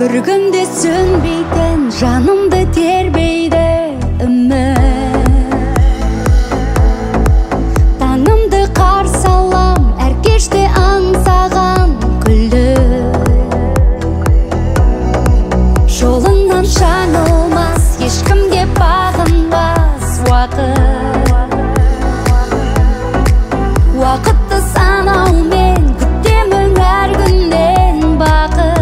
Bir günde sönbeyden жанымды тербейді үміт. Таңымды қарсы алам, әр кеште аңсаған күлді. Жолыңнан жаңылмас, ешкімге бағынбас уақыт. Уақытты санаумен күтемін әр күннен бақыт.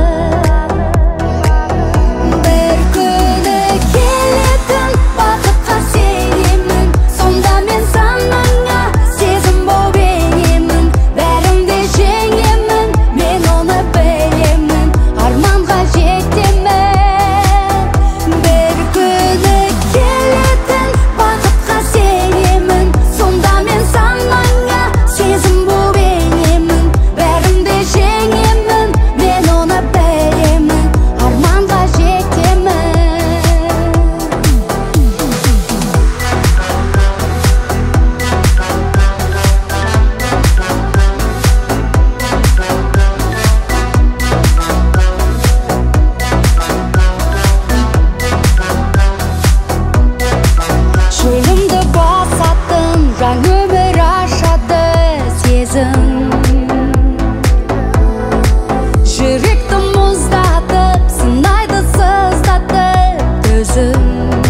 Жүректі мұздатып, сынайды сыздатып төзім.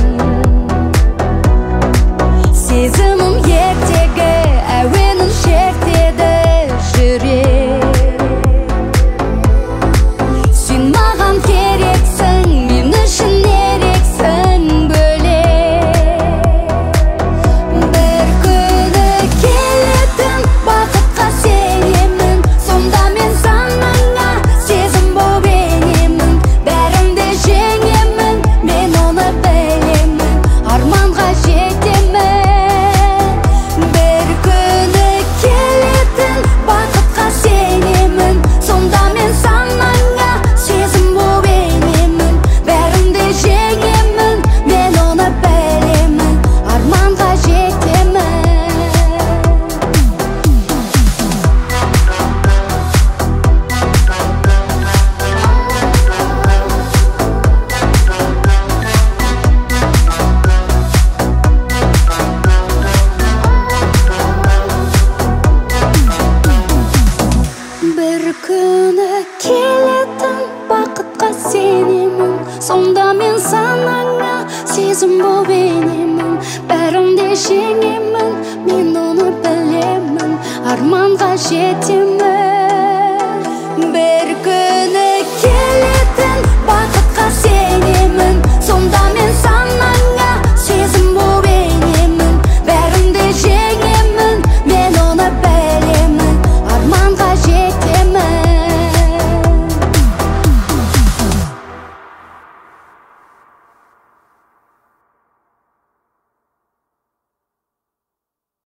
Сезімім ертегі әуенін шертеді жүрек. Сен маған керексің, мен үшін ерексің бөлек. Bir күні келетін бақытқа сенемін, сонда мен санаңа сезім боп енемін. Бәрімді жеңемін, мен оны білемін, арманға жетемін. Bir күні келетін бақытқа сенемін, сонда мен санаңа сезім боп енемін. Бәрімді жеңемін, мен оны білемін, арманға жетемін. Bir күні келетін бақытқа сенемін, сонда мен санаңа сезім боп енемін. Бәрімде жеңемін, мен оны білемін, арманға жетемін.